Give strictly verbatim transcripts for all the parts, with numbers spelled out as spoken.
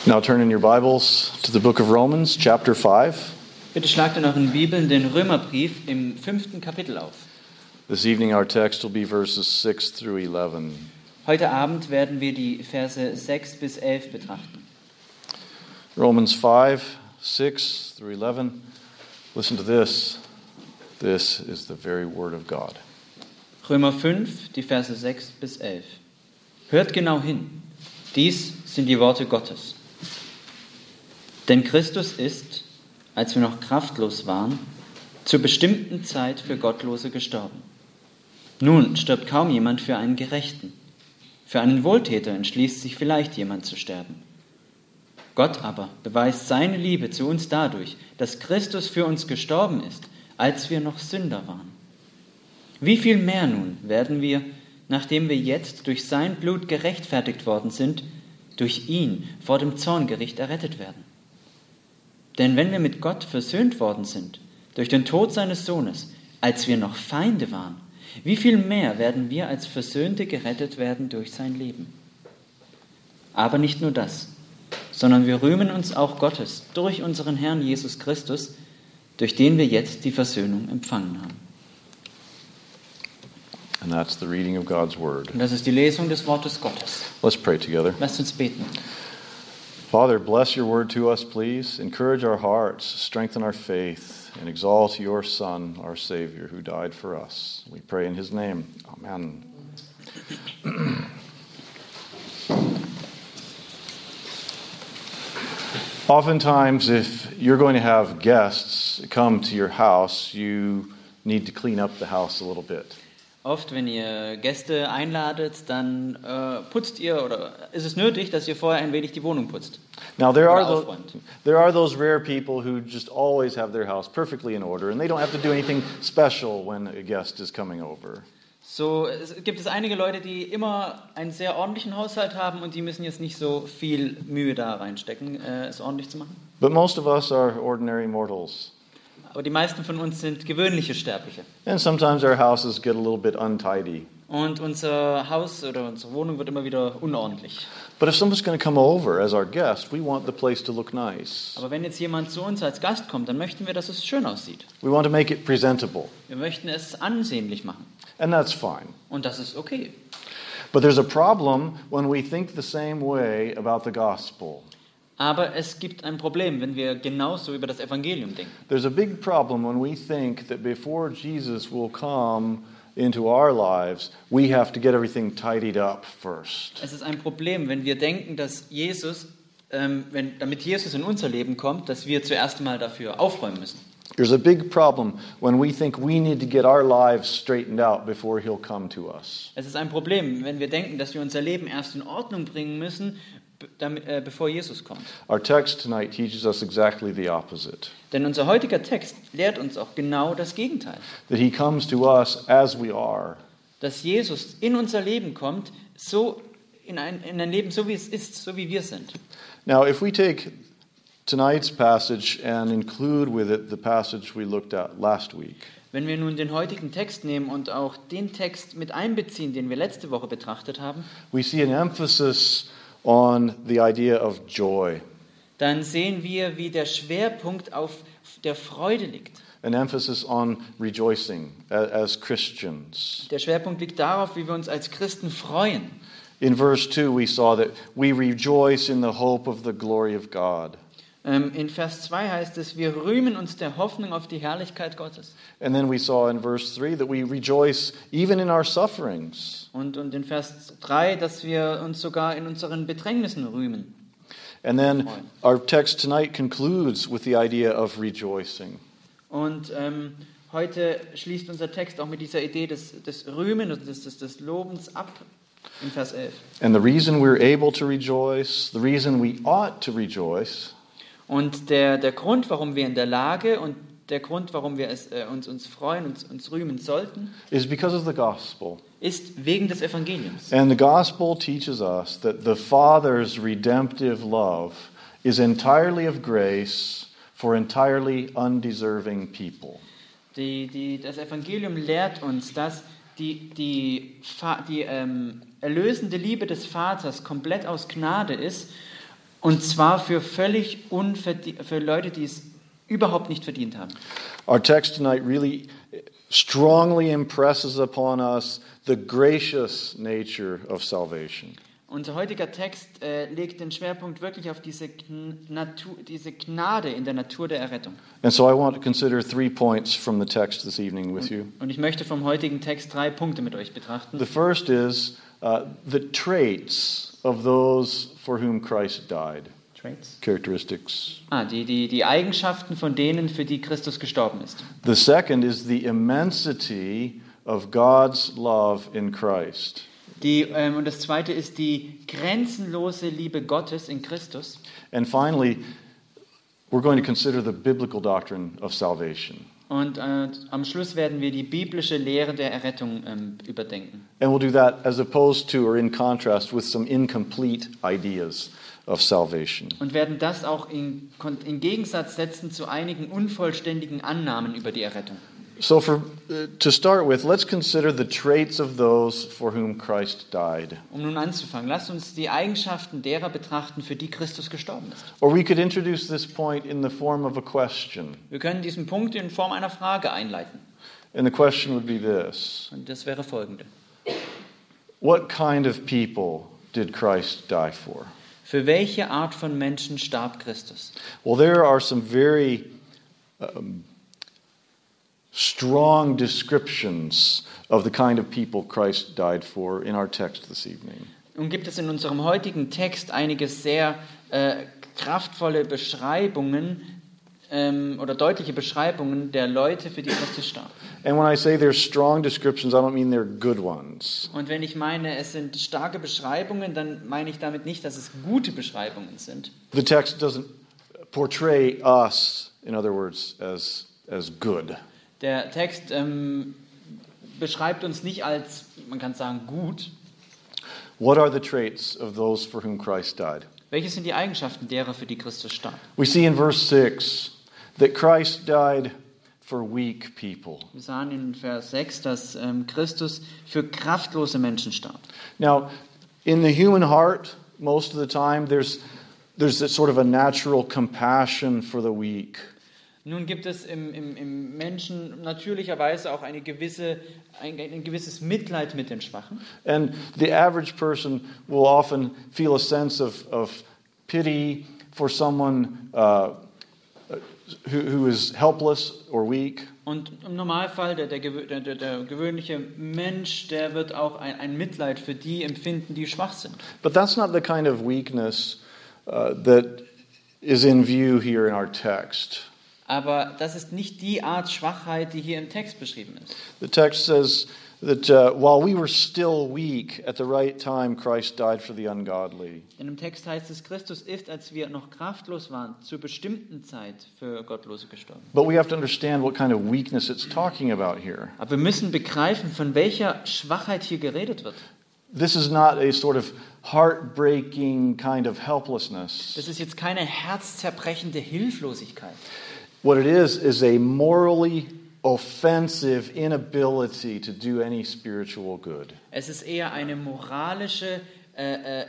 Now turn in your Bibles to the book of Romans, chapter five. Bitte schlagt in euren Bibeln den Römerbrief im fünften Kapitel auf. This evening our text will be verses six through eleven. Heute Abend werden wir die Verse sechs bis elf betrachten. Romans five, six through eleven. Listen to this. This is the very word of God. Römer fünf, die Verse sechs bis elf. Hört genau hin. Dies sind die Worte Gottes. Denn Christus ist, als wir noch kraftlos waren, zur bestimmten Zeit für Gottlose gestorben. Nun stirbt kaum jemand für einen Gerechten. Für einen Wohltäter entschließt sich vielleicht jemand zu sterben. Gott aber beweist seine Liebe zu uns dadurch, dass Christus für uns gestorben ist, als wir noch Sünder waren. Wie viel mehr nun werden wir, nachdem wir jetzt durch sein Blut gerechtfertigt worden sind, durch ihn vor dem Zorngericht errettet werden? Denn wenn wir mit Gott versöhnt worden sind, durch den Tod seines Sohnes, als wir noch Feinde waren, wie viel mehr werden wir als Versöhnte gerettet werden durch sein Leben? Aber nicht nur das, sondern wir rühmen uns auch Gottes durch unseren Herrn Jesus Christus, durch den wir jetzt die Versöhnung empfangen haben. And that's the reading of God's word. Und das ist die Lesung des Wortes Gottes. Let's pray together. Lasst uns beten. Father, bless your word to us, please. Encourage our hearts, strengthen our faith, and exalt your Son, our Savior, who died for us. We pray in his name. Amen. Oftentimes, if you're going to have guests come to your house, you need to clean up the house a little bit. Oft, wenn ihr Gäste einladet, dann äh, putzt ihr oder ist es nötig, dass ihr vorher ein wenig die Wohnung putzt. Now there are Oder those, aufräumt. there are those rare people who just always have their house perfectly in order, and they don't have to do anything special when a guest is coming over. So es gibt es einige Leute, die immer einen sehr ordentlichen Haushalt haben und die müssen jetzt nicht so viel Mühe da reinstecken, äh, es ordentlich zu machen. But most of us are ordinary mortals, Aber die meisten von uns sind gewöhnliche Sterbliche. and sometimes our houses get a little bit untidy. Und unser Haus oder unsere Wohnung wird immer wieder unordentlich. But if someone's going to come over as our guest, we want the place to look nice. Aber wenn jetzt jemand zu uns als Gast kommt, dann möchten wir, dass es schön aussieht. We want to make it presentable, Wir möchten es ansehnlich machen. and that's fine. Und das ist okay. But there's a problem when we think the same way about the gospel. Aber es gibt ein Problem, wenn wir genauso über das Evangelium denken. There's a big problem when we think that before Jesus will come into our lives, we have to get everything tidied up first. Es ist ein Problem, wenn wir denken, dass Jesus, ähm, wenn, damit Jesus in unser Leben kommt, dass wir zuerst mal dafür aufräumen müssen. There's a big problem when we think we need to get our lives straightened out before he'll come to us. Es ist ein Problem, wenn wir denken, dass wir unser Leben erst in Ordnung bringen müssen, be- damit, äh, bevor Jesus kommt. Our text tonight teaches us exactly the opposite. Denn unser heutiger Text lehrt uns auch genau das Gegenteil. That he comes to us as we are. Dass Jesus in unser Leben kommt, so in ein, in ein Leben, so wie es ist, so wie wir sind. Now, if we take tonight's passage and include with it the passage we looked at last week, Wenn wir nun den heutigen Text nehmen und auch den Text mit einbeziehen, den wir letzte Woche betrachtet haben, we see an emphasis on the idea of joy, dann sehen wir, wie der Schwerpunkt auf der Freude liegt. an emphasis on rejoicing a- as Christians. Der Schwerpunkt liegt darauf, wie wir uns als Christen freuen. In verse two, we saw that we rejoice in the hope of the glory of God. Ähm, In Vers zwei heißt es, wir rühmen uns der Hoffnung auf die Herrlichkeit Gottes. And then we saw in verse three that we rejoice even in our sufferings. Und, und in Vers drei, dass wir uns sogar in unseren Bedrängnissen rühmen. And then our text tonight concludes with the idea of rejoicing. Und ähm, heute schließt unser Text auch mit dieser Idee des, des Rühmen und des, des, des Lobens ab in Vers elf. And the reason we're able to rejoice, the reason we ought to rejoice, Und der, der Grund, warum wir in der Lage und der Grund, warum wir es, äh, uns, uns freuen und uns rühmen sollten, is because of the gospel. ist wegen des Evangeliums. And the gospel teaches us that the Father's redemptive love is entirely of grace for entirely undeserving people. Die, die, das Evangelium lehrt uns, dass die, die, Fa- die ähm, erlösende Liebe des Vaters komplett aus Gnade ist Und zwar für völlig unverdient, für Leute, die es überhaupt nicht verdient haben. Our text tonight really strongly impresses upon us the gracious nature of salvation. Unser heutiger Text äh, legt den Schwerpunkt wirklich auf diese, Gn- Natur, diese Gnade in der Natur der Errettung. And so I want to consider three points from the text this evening with you. Und ich möchte vom heutigen Text drei Punkte mit euch betrachten. The first is uh, the traits of those for whom Christ died. Traits. Characteristics. Ah, die, die, die Eigenschaften von denen, für die Christus gestorben ist. The second is the immensity of God's love in Christ. Die, ähm, und das zweite ist die grenzenlose Liebe Gottes in Christus. And finally, we're going to consider the biblical doctrine of salvation. Und äh, am Schluss werden wir die biblische Lehre der Errettung ähm, überdenken. And we'll do that as opposed to or in contrast with some incomplete ideas of salvation. Und werden das auch in, in Gegensatz setzen zu einigen unvollständigen Annahmen über die Errettung. So for uh, to start with, let's consider the traits of those for whom Christ died. Um nun anzufangen, lasst uns die Eigenschaften derer betrachten, für die Christus gestorben ist. Or we could introduce this point in the form of a question. Wir können diesen Punkt in Form einer Frage einleiten. And the question would be this: Und das wäre folgende. What kind of people did Christ die for? Für welche Art von Menschen starb Christus? Well, there are some very um, strong descriptions of the kind of people Christ died for in our text this evening. Nun gibt es in unserem heutigen Text einige sehr äh, kraftvolle Beschreibungen ähm, oder deutliche Beschreibungen der Leute, für die Christus starb. And when I say they're strong descriptions, I don't mean they're good ones. Und wenn ich meine, es sind starke Beschreibungen, dann meine ich damit nicht, dass es gute Beschreibungen sind. The text doesn't portray us, in other words, as, as good. Der Text ähm, beschreibt uns nicht als, man kann sagen, gut. What are the traits of those for whom Christ died? Welche sind die Eigenschaften derer, für die Christus starb? We see in verse six that Christ died for weak people. Wir sahen in Vers sechs, dass ähm, Christus für kraftlose Menschen starb. Now, in the human heart, most of the time, there's, there's a sort of a natural compassion for the weak. Nun gibt es im, im, im Menschen natürlicherweise auch eine gewisse, ein, ein gewisses Mitleid mit den Schwachen. And the average person will often feel a sense of, of pity for someone uh, who, who is helpless or weak. Und im Normalfall, der, der, der, der, der gewöhnliche Mensch, der wird auch ein, ein Mitleid für die empfinden, die schwach sind. But that's not the kind of weakness uh, that is in view here in our text. Aber das ist nicht die Art Schwachheit, die hier im Text beschrieben ist. The text says that uh, while we were still weak, at the right time Christ died for the ungodly. In dem Text heißt es, Christus ist, als wir noch kraftlos waren, zur bestimmten Zeit für Gottlose gestorben. But we have to understand what kind of weakness it's talking about here. Aber wir müssen begreifen, von welcher Schwachheit hier geredet wird. This is not a sort of heartbreaking kind of helplessness. Das ist jetzt keine herzzerbrechende Hilflosigkeit. What it is is a morally offensive inability to do any spiritual good. Es ist eher eine moralische äh, äh,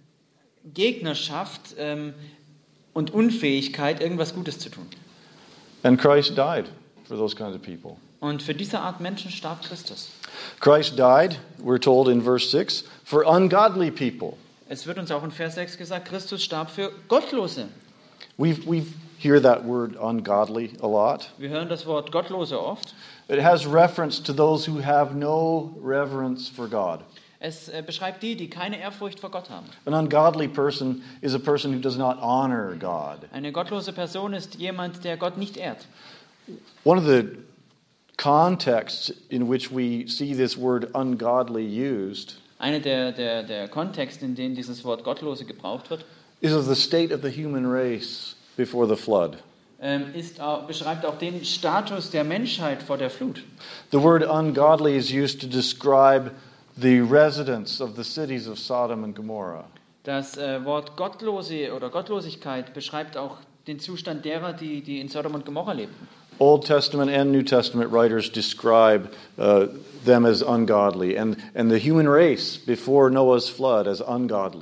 Gegnerschaft ähm, und Unfähigkeit, irgendwas Gutes zu tun. And Christ died for those kinds of people. Und für diese Art Menschen starb Christus. Christ died, we're told in verse six, for ungodly people. Es wird uns auch in Vers sechs gesagt, Christus starb für Gottlose. We've, we've hear that word ungodly a lot. Wir hören das Wort Gottlose oft. It has reference to those who have no reverence for God. Es äh, beschreibt die, die keine Ehrfurcht vor Gott haben. An ungodly person is a person who does not honor God. Eine gottlose Person ist jemand, der Gott nicht ehrt. One of the contexts in which we see this word ungodly used Einer der, der, der Kontexte, in denen dieses Wort Gottlose gebraucht wird, is of the state of the human race before the flood. ähm, ist, auch, beschreibt auch den Status der Menschheit vor der Flut. The word ungodly is used to describe the residents of the cities of Sodom and Gomorrah. Das äh, Wort Gottlose oder Gottlosigkeit beschreibt auch den Zustand derer, die, die in Sodom und Gomorra lebten. Old Testament and New Testament writers describe uh, them as ungodly, and, and the human race before Noah's flood as ungodly.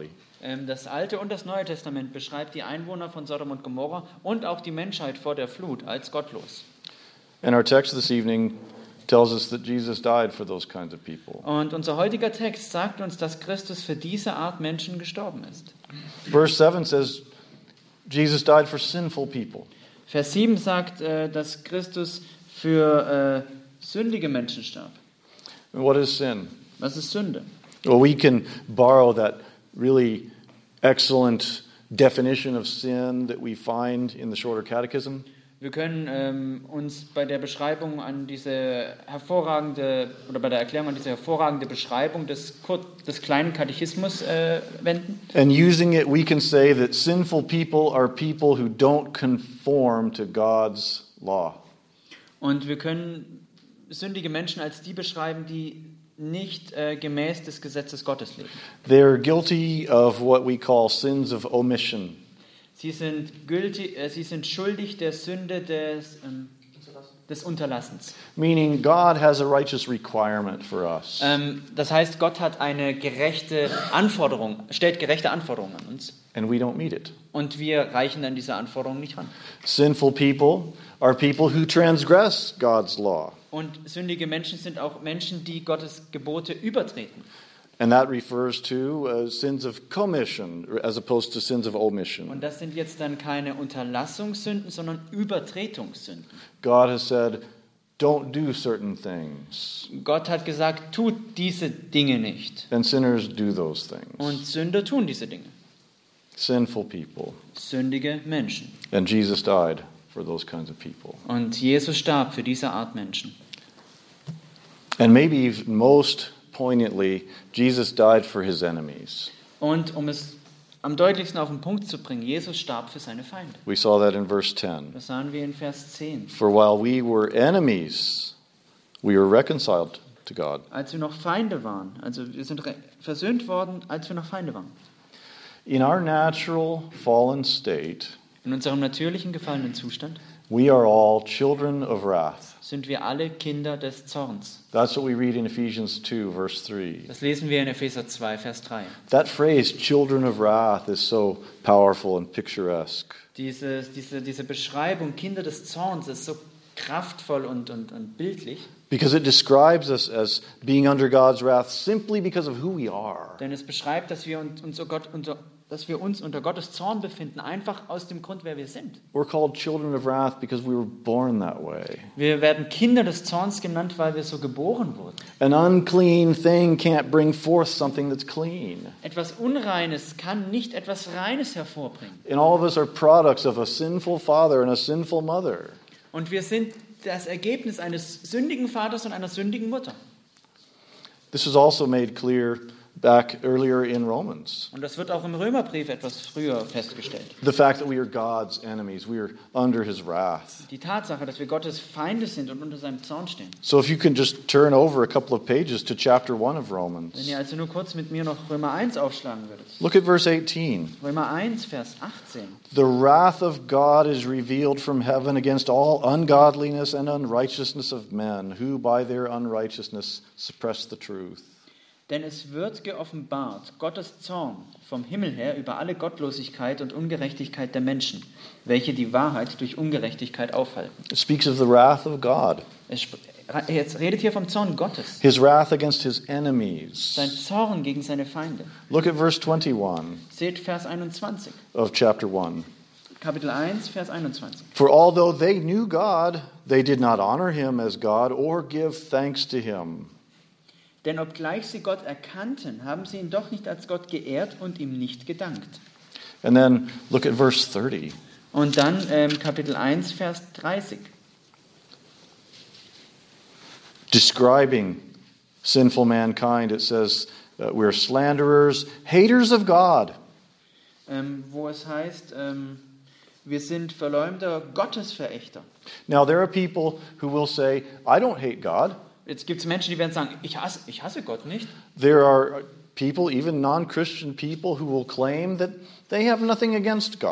Ähm, das Alte und das Neue Testament beschreibt die Einwohner von Sodom und Gomorra und auch die Menschheit vor der Flut als gottlos. And our text this evening tells us that Jesus died for those kinds of people. Und unser heutiger Text sagt uns, dass Christus für diese Art Menschen gestorben ist. Verse seven says Jesus died for sinful people. Vers sieben sagt, äh, dass Christus für äh, sündige Menschen starb. And what is sin? Was ist Sünde? Well, we can borrow that really excellent definition of sin that we find in the Shorter Catechism. Wir können ähm, uns bei der Beschreibung an diese hervorragende, oder bei der Erklärung an diese hervorragende Beschreibung des, Kur- des kleinen Katechismus äh, wenden. And using it, we can say that sinful people are people who don't conform to God's law. Und wir können sündige Menschen als die beschreiben, die nicht äh, gemäß des Gesetzes Gottes leben. They're guilty of what we call sins of omission. Sie sind, gültig, äh, sie sind schuldig der Sünde des, ähm, des Unterlassens. Meaning God has a righteous requirement for us. Ähm, das heißt, Gott hat eine gerechte Anforderung, stellt gerechte Anforderungen an uns. And we don't meet it. Und wir reichen an diese Anforderungen nicht ran. Sinful people are people who transgress God's law. Und sündige Menschen sind auch Menschen, die Gottes Gebote übertreten. And that refers to uh, sins of commission as opposed to sins of omission. Und das sind jetzt dann keine Unterlassungssünden, sondern Übertretungssünden. God has said, don't do certain things. Gott hat gesagt, tut diese Dinge nicht. And sinners do those things. Und Sünder tun diese Dinge. Sinful people. Sündige Menschen. And Jesus died for those kinds of people. Und Jesus starb für diese Art Menschen. And maybe even most poignantly, Jesus died for his enemies. Und um es am deutlichsten auf den Punkt zu bringen, Jesus starb für seine Feinde. We saw that in verse ten. Das sahen wir in Vers zehn. For while we were enemies, we were reconciled to God. Als wir noch Feinde waren, also wir sind re- versöhnt worden, als wir noch Feinde waren. In our natural fallen state, In unserem natürlichen gefallenen Zustand we are all children of wrath. sind wir alle Kinder des Zorns. That's what we read in Ephesians two, verse three. Das lesen wir in Epheser zwei, Vers drei. That phrase, children of wrath, is so powerful and picturesque. Diese, diese, diese Beschreibung, Kinder des Zorns, ist so kraftvoll und, und, und bildlich. Because it describes us as being under God's wrath simply because of who we are. Denn es beschreibt, dass wir uns, unter Gott, unter, dass wir uns unter Gottes Zorn befinden, einfach aus dem Grund, wer wir sind. We're called children of wrath because we were born that way. Wir werden Kinder des Zorns genannt, weil wir so geboren wurden. An unclean thing can't bring forth something that's clean. Etwas Unreines kann nicht etwas Reines hervorbringen. And all of us are products of a sinful father and a sinful mother. Und wir sind das Ergebnis eines sündigen Vaters und einer sündigen Mutter. This is also made clear back earlier in Romans. Und das wird auch im Römerbrief etwas früher festgestellt. The fact that we are God's enemies, we are under his wrath. Die Tatsache, dass wir Gottes Feinde sind und unter seinem Zorn stehen. So if you can just turn over a couple of pages to chapter one of Wenn Romans. ihr also nur kurz mit mir noch Römer eins aufschlagen würdet. Look at verse eighteen. Römer eins, Vers achtzehn. The wrath of God is revealed from heaven against all ungodliness and unrighteousness of men, who by their unrighteousness suppress the truth. Denn es wird geoffenbart, Gottes Zorn vom Himmel her über alle Gottlosigkeit und Ungerechtigkeit der Menschen, welche die Wahrheit durch Ungerechtigkeit aufhalten. It speaks of the wrath of God, Es sp- Jetzt redet hier vom Zorn Gottes. his wrath against his enemies. Sein Zorn gegen seine Feinde. Look at verse twenty-one Seht Vers einundzwanzig. of chapter one. Kapitel eins, Vers einundzwanzig. For although they knew God, they did not honor him as God or give thanks to him. Denn obgleich sie Gott erkannten, haben sie ihn doch nicht als Gott geehrt und ihm nicht gedankt. And then look at verse thirty. Und dann ähm, Kapitel eins, Vers dreißig. Describing sinful mankind, it says, uh, we're slanderers, haters of God. Ähm, wo es heißt, ähm, wir sind Verleumder, Gottesverächter. Now, there are people who will say, I don't hate God. Jetzt gibt es Menschen, die werden sagen, ich hasse, ich hasse Gott nicht. There are people, even non-Christian people, who will claim that they have nothing against God.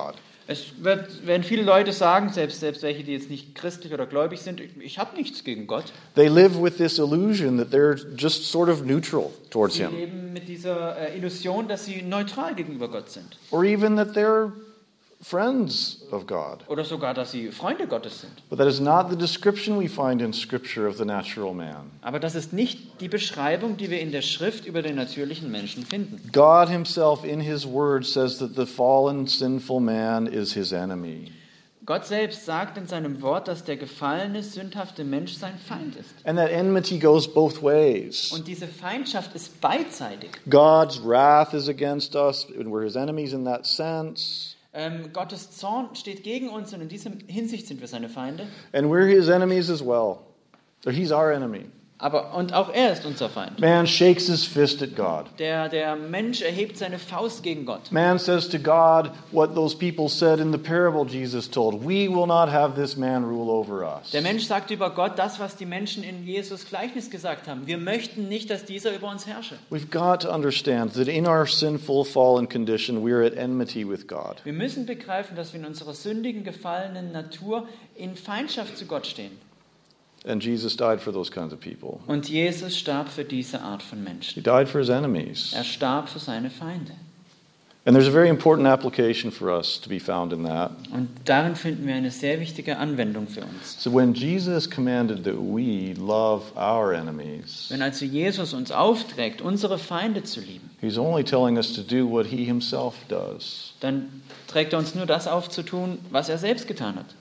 Es wird, werden viele Leute sagen, selbst, selbst welche, die jetzt nicht christlich oder gläubig sind, ich, ich habe nichts gegen Gott. They live with this illusion that they're just sort of neutral towards Sie him. leben mit dieser äh, Illusion, dass sie neutral gegenüber Gott sind. Or even that they're friends of God. Oder sogar, dass sie Freunde Gottes sind. But that is not the description we find in Scripture of the natural man. Aber das ist nicht die Beschreibung, die wir in der Schrift über den natürlichen Menschen finden. God himself in his word says that the fallen, sinful man is his enemy. Gott selbst sagt in seinem Wort, dass der gefallene, sündhafte Mensch sein Feind ist. And that enmity goes both ways. Und diese Feindschaft ist beidseitig. God's wrath is against us, and we're his enemies in that sense. Ähm, Gottes Zorn steht gegen uns und in dieser Hinsicht sind wir seine Feinde. And we're his enemies as well. Or he's our enemy. Aber, und auch er ist unser Feind. Man shakes his fist at God. Der, der Mensch erhebt seine Faust gegen Gott. Man says to God what those people said in the parable Jesus told. We will not have this man rule over us. Der Mensch sagt über Gott das, was die Menschen in Jesus Gleichnis gesagt haben. Wir möchten nicht, dass dieser über uns herrsche. We've got to understand that in our sinful, fallen condition, we're at enmity with God. Wir müssen begreifen, dass wir in unserer sündigen, gefallenen Natur in Feindschaft zu Gott stehen. And Jesus died for those kinds of people. Und Jesus starb für diese Art von He Menschen. died for his enemies. Er starb für seine Feinde. And there's a very important application for us to be found in that. Und darin finden wir eine sehr wichtige Anwendung für uns. So when Jesus commanded that we love our enemies, Wenn also Jesus uns aufträgt, unsere Feinde zu lieben, he's only telling us to do what he himself does. dann trägt er uns nur das auf zu tun, was er selbst getan hat.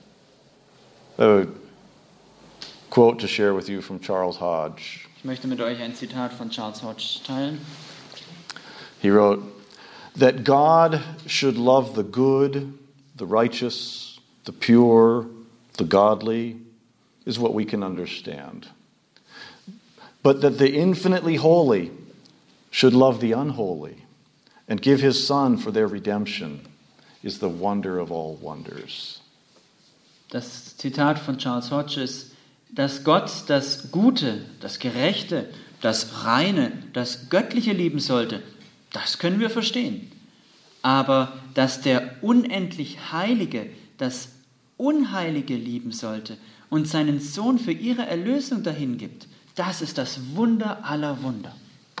A quote to share with you from Charles Hodge. Ich möchte mit euch ein Zitat von Charles Hodge teilen. He wrote, that God should love the good, the righteous, the pure, the godly, is what we can understand. But that the infinitely holy should love the unholy and give his Son for their redemption is the wonder of all wonders. Das Zitat von Charles Hodge ist, dass Gott das Gute, das Gerechte, das Reine, das Göttliche lieben sollte, das können wir verstehen. Aber dass der unendlich Heilige das Unheilige lieben sollte und seinen Sohn für ihre Erlösung dahingibt, das ist das Wunder aller Wunder.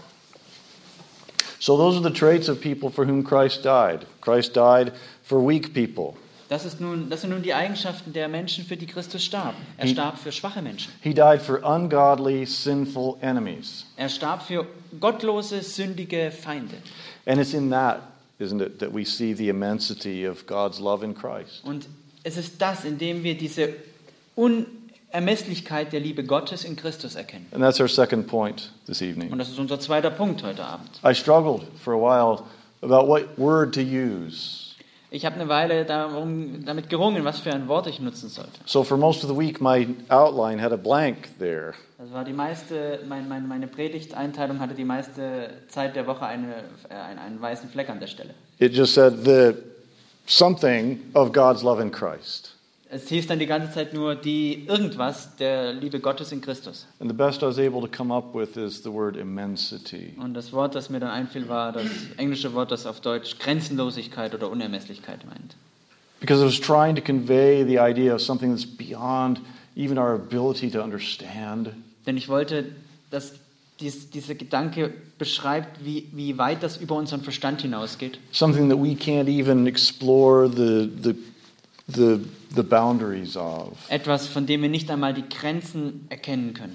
So those are the traits of people for whom Christ died. Christ died for weak people. Das, ist nun, das sind nun die Eigenschaften der Menschen, für die Christus starb. Er starb für schwache Menschen. He died for ungodly, sinful enemies. Er starb für gottlose, sündige Feinde. And it's in that, isn't it, that we see the immensity of God's love in Christ. Und es ist das, in dem wir diese Unermesslichkeit der Liebe Gottes in Christus erkennen. And that's our second point this Und evening. das ist unser zweiter Punkt heute Abend. I struggled for a while about what word to use. Ich habe eine Weile darum, damit gerungen, was für ein Wort ich nutzen sollte. So for most of the week, my outline had a blank there. Das war die meiste, mein, mein, meine Predigteinteilung hatte die meiste Zeit der Woche eine, äh, einen, einen weißen Fleck an der Stelle. It just said the something of God's love in Christ. Es hieß dann die ganze Zeit nur die irgendwas der Liebe Gottes in Christus. And the best I was able to come up with is the word immensity. Und das Wort, das mir dann einfiel, war das englische Wort, das auf Deutsch Grenzenlosigkeit oder Unermesslichkeit meint. Because I was trying to convey the idea of something that's beyond even our ability to understand. Denn ich wollte, dass dies, dieser Gedanke beschreibt, wie, wie weit das über unseren Verstand hinausgeht. Something that we can't even explore the the the the boundaries of. Etwas, von dem wir nicht einmal die Grenzen erkennen können.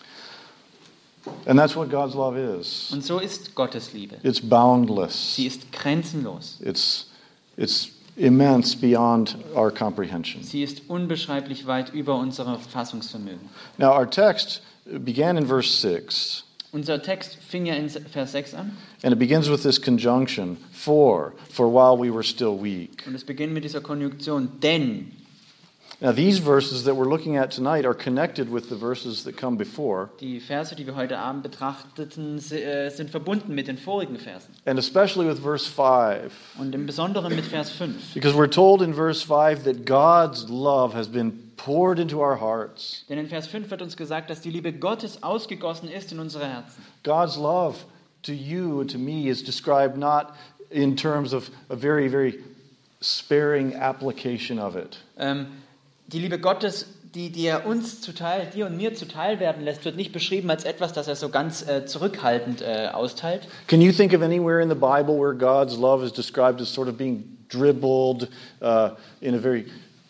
And that's what God's love is. Und so ist Gottes Liebe. It's boundless. Sie ist grenzenlos. It's it's immense beyond our comprehension. Sie ist unbeschreiblich weit über unser Fassungsvermögen. Now our text began in verse six. Unser Text fing ja in Vers sechs an. And it begins with this conjunction, for, for while we were still weak. Und es beginnt mit dieser Konjunktion, denn. Now these verses that we're looking at tonight are connected with the verses that come before. Die Verse, die wir heute Abend betrachteten, sind verbunden mit den vorigen Versen. And especially with verse five. Und im Besonderen mit Vers fünf. Because we're told in verse five that God's love has been poured into our hearts. Denn in Vers fünf wird uns gesagt, dass die Liebe Gottes ausgegossen ist in unsere Herzen. God's love to you and to me is described not in terms of a very, very sparing application of it. Ähm, die Liebe Gottes, die, die er uns zuteil, dir und mir zuteil werden lässt, wird nicht beschrieben als etwas, das er so ganz äh, zurückhaltend äh, austeilt. Can you think of anywhere in the Bible where God's love is described as sort of being dribbled uh, in a very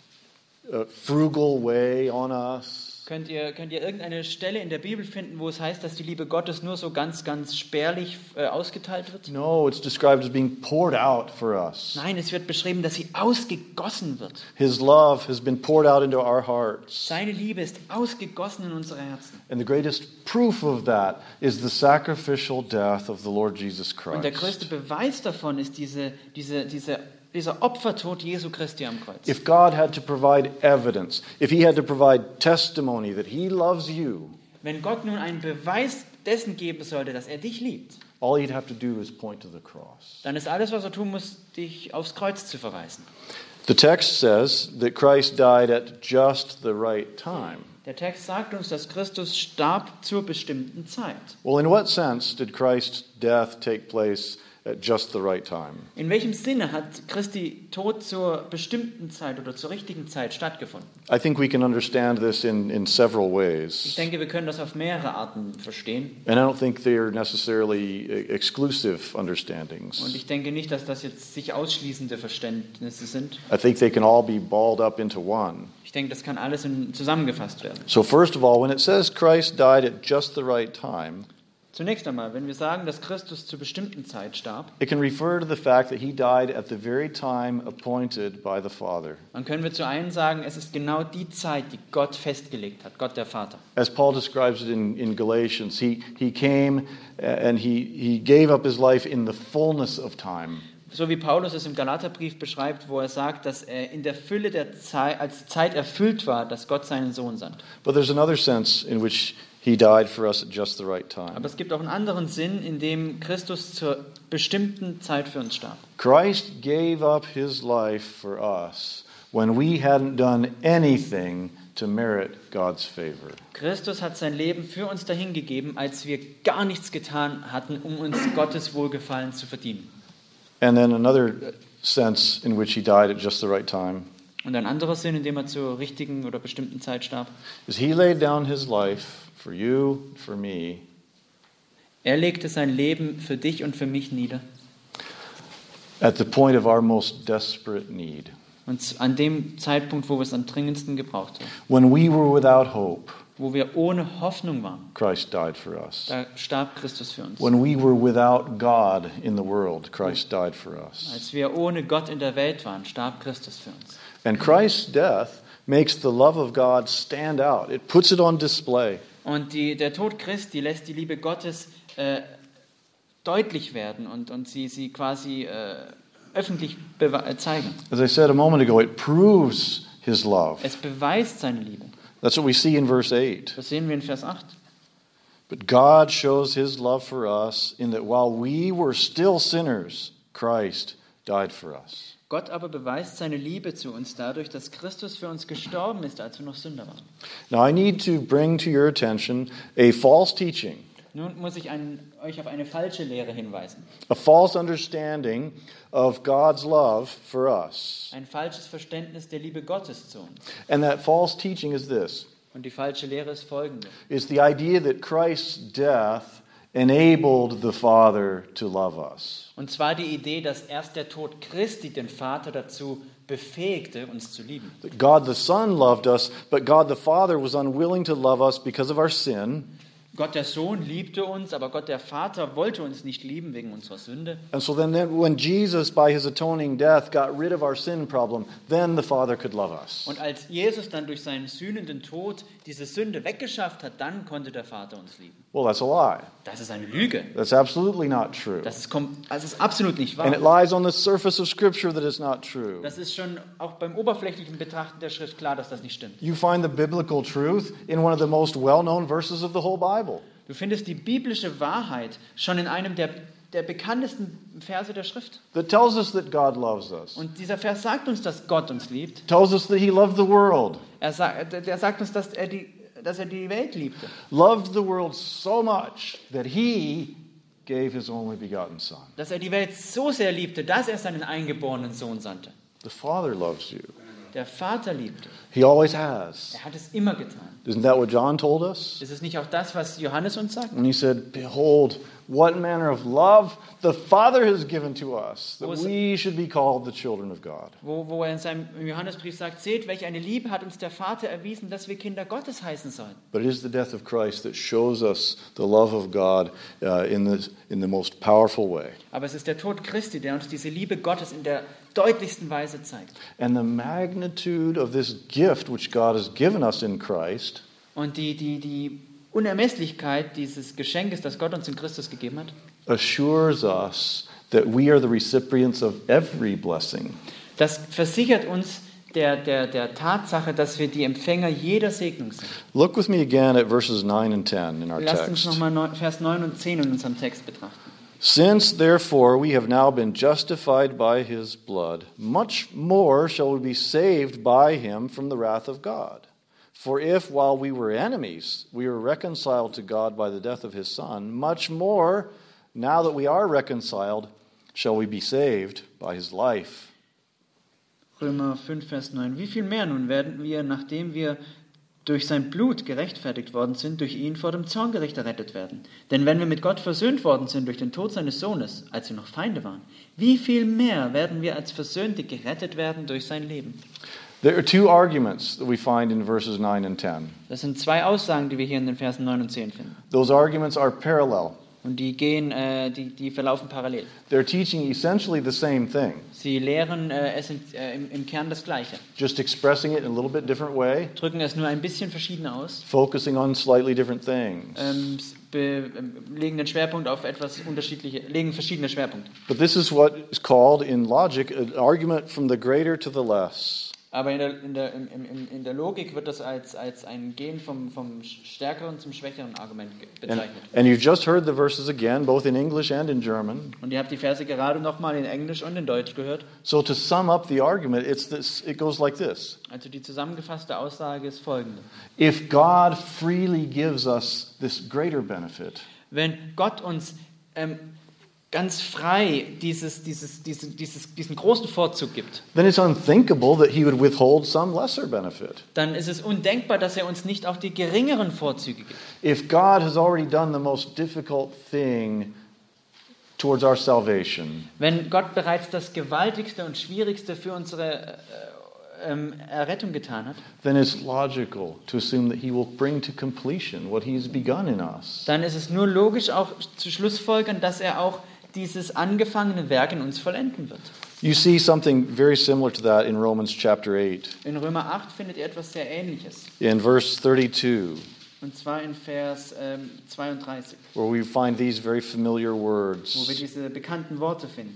uh, frugal way on us? Könnt ihr, könnt ihr irgendeine Stelle in der Bibel finden, wo es heißt, dass die Liebe Gottes nur so ganz, ganz spärlich äh, ausgeteilt wird? No, it's described as being poured out for us. Nein, es wird beschrieben, dass sie ausgegossen wird. His love has been poured out into our hearts. Seine Liebe ist ausgegossen in unsere Herzen. And the greatest proof of that is the sacrificial death of the Lord Jesus Und der größte Christ. Beweis davon ist diese, diese, diese, dieser Opfertod Jesu Christi am Kreuz. If God had to provide evidence, if he had to provide testimony that he loves you, Wenn Gott nun einen Beweis dessen geben sollte, dass er dich liebt, all he'd have to do is point to the cross. dann ist alles, was er tun muss, dich aufs Kreuz zu verweisen. The text says that Christ died at just the right time. Der Text sagt uns, dass Christus starb zur bestimmten Zeit. Well, in what sense did Christ's death take place at just the right time? In welchem Sinne hat Christi Tod zur bestimmten Zeit oder zur richtigen Zeit stattgefunden? I think we can understand this in, in several Ich ways. denke, wir können das auf mehrere Arten verstehen. And I don't think they are necessarily uh, exclusive Und understandings. ich denke nicht, dass das jetzt sich ausschließende Verständnisse sind. I think they can all be balled up into one. Ich denke, das kann alles in, zusammengefasst werden. So first of all, when it says Christ died at just the right time, Zunächst einmal, wenn wir sagen, dass Christus zur bestimmten Zeit starb, it can refer to the fact that he died at the very time appointed by the Father. dann können wir zu einem sagen, es ist genau die Zeit, die Gott festgelegt hat, Gott der Vater. As Paul describes it in, in Galatians, he, he came and he, he gave up his life in the fullness of time. So wie Paulus es im Galaterbrief beschreibt, wo er sagt, dass er in der Fülle der Zeit, als die Zeit erfüllt war, dass Gott seinen Sohn sandte. But there's another sense in which he died for us at just the right time. Aber es gibt auch einen anderen Sinn, in dem Christus zur bestimmten Zeit für uns starb. Christ gave up his life for us when we hadn't done anything to merit God's favor. Christus hat sein Leben für uns dahingegeben, als wir gar nichts getan hatten, um uns Gottes Wohlgefallen zu verdienen. And then another sense in which he died at just the right time Und ein anderer Sinn, in dem er zur richtigen oder bestimmten Zeit starb. is he laid down his life for you, for me, Er legte sein Leben für dich und für mich nieder. at the point of our most desperate need. Und an dem Zeitpunkt, wo wir es am dringendsten gebraucht haben. When we were without hope, Wo wir ohne Hoffnung waren, Christ died for us. da starb Christus für uns. When we were without God in the world, Christ died for us. Als wir ohne Gott in der Welt waren, starb Christus für uns. And Christ's death makes the love of God stand out. It puts it on display. Und die, der Tod Christi lässt die Liebe Gottes äh, deutlich werden und, und sie, sie quasi äh, öffentlich bewe- zeigen. As I said a moment ago, it proves his love. Es beweist seine Liebe. That's what we see in verse eight. Das sehen wir in Vers acht. But God shows his love for us in that while we were still sinners, Christ died for us. Gott aber beweist seine Liebe zu uns dadurch, dass Christus für uns gestorben ist, als wir noch Sünder waren. Now I need to bring to your attention a false teaching, Nun muss ich einen, euch auf eine falsche Lehre hinweisen. a false understanding of God's love for us. Ein falsches Verständnis der Liebe Gottes zu uns. And that false teaching is this. Und die falsche Lehre ist folgende. Is the idea that Christ's death enabled the Father to love us. Und zwar die Idee, dass erst der Tod Christi den Vater dazu befähigte, uns zu lieben. That God the Son loved us, but God the Father was unwilling to love us because of our sin. Gott der Sohn liebte uns, aber Gott der Vater wollte uns nicht lieben wegen unserer Sünde. And so then, then when Jesus, by his atoning death, got rid of our sin problem, then the Father could love us. Und als Jesus dann durch seinen sühnenden Tod diese Sünde weggeschafft hat, dann konnte der Vater uns lieben. Well, that's a lie. Das ist eine Lüge. That's absolutely not true. Das ist, kom- das ist absolut nicht And it wahr. lies on the surface of Scripture that it's not true. Das ist schon auch beim oberflächlichen Betrachten der Schrift klar, dass das nicht stimmt. You find the biblical truth in one of the most well-known verses of the whole Bible. Du findest die biblische Wahrheit schon in einem der, der bekanntesten Verse der Schrift. That tells us that God loves us. Und dieser Vers sagt uns, dass Gott uns liebt. Tells us that he loved the world. Er sagt, der sagt uns, dass er, die, dass er die Welt liebte. Loved the world so much that he gave his only begotten Son. Dass er die Welt so sehr liebte, dass er seinen eingeborenen Sohn sandte. The Father loves you. Der Vater liebt dich. He always has. Er hat es immer getan. Isn't that what John told us? Ist es nicht auch das, was Johannes uns sagt? When he said, behold, what manner of love the Father has given to us, that we should be called the children of God. Wo, wo er in seinem Johannesbrief sagt, seht, welche eine Liebe hat uns der Vater erwiesen, dass wir Kinder Gottes heißen sollen. But it is the death of Christ that shows us the love of God uh, in, the, in the most powerful way. Aber es ist der Tod Christi, der uns diese Liebe Gottes in der deutlichsten Weise zeigt. And the magnitude of this gift which God has given us in Christ Und die, die, die Unermesslichkeit dieses Geschenkes, das Gott uns in Christus gegeben hat, assures us that we are the recipients of every blessing. das versichert uns der, der, der Tatsache, dass wir die Empfänger jeder Segnung sind. Look with me again at verses nine and ten in our Lasst uns text. nochmal Vers neun und zehn in unserem Text betrachten. Since therefore we have now been justified by his blood, much more shall we be saved by him from the wrath of God. For if while we were enemies we were reconciled to God by the death of his Son, much more, now that we are reconciled, shall we be saved by his life. Römer fünf, Vers neun. Wie viel mehr nun werden wir, nachdem wir durch sein Blut gerechtfertigt worden sind, durch ihn vor dem Zorngericht errettet werden? Denn wenn wir mit Gott versöhnt worden sind durch den Tod seines Sohnes, als wir noch Feinde waren, wie viel mehr werden wir als Versöhnte gerettet werden durch sein Leben? There are two arguments that we find in verses nine and ten. Das sind zwei Aussagen, die wir hier in den Versen neun und zehn finden. Those arguments are parallel. Und die gehen, äh, die, die verlaufen parallel. They're teaching essentially the same thing, Sie lehren äh, es in, äh, im, im Kern das Gleiche, just expressing it in a little bit different way, drücken es nur ein bisschen verschieden aus, focusing on slightly different things. ähm, be, ähm, legen den Schwerpunkt auf etwas unterschiedliche, legen verschiedene Schwerpunkte. But this is what is called in logic an argument from the greater to the less. Aber in der, in der, in, in, in der Logik wird das als, als ein Gehen vom, vom stärkeren zum schwächeren Argument bezeichnet. And, and you've just heard the verses again, both in English and in German. Und ihr habt die Verse gerade nochmal in Englisch und in Deutsch gehört. So to sum up the argument, it's this, it goes like this. Also die zusammengefasste Aussage ist folgende. If God freely gives us this greater benefit, Wenn Gott uns ähm, ganz frei dieses, dieses, diese, dieses, diesen großen Vorzug gibt, then it's unthinkable that he would withhold some lesser benefit. dann ist es undenkbar, dass er uns nicht auch die geringeren Vorzüge gibt. If God has already done the most difficult thing towards our salvation, Wenn Gott bereits das Gewaltigste und Schwierigste für unsere äh, ähm, Errettung getan hat, then it's logical to assume that he will bring to completion what he's begun in us. dann ist es nur logisch auch zu schlussfolgern, dass er auch dieses angefangene Werk in uns vollenden wird. You see something very similar to that in Romans chapter eight, In Römer acht findet ihr etwas sehr Ähnliches. in verse thirty-two, Und zwar in Vers ähm, zweiunddreißig, where we find these very familiar wo wir words. diese bekannten Worte finden.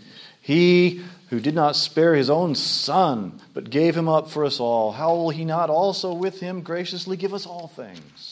He who did not spare his own son, but gave him up for us all, how will he not also with him graciously give us all things?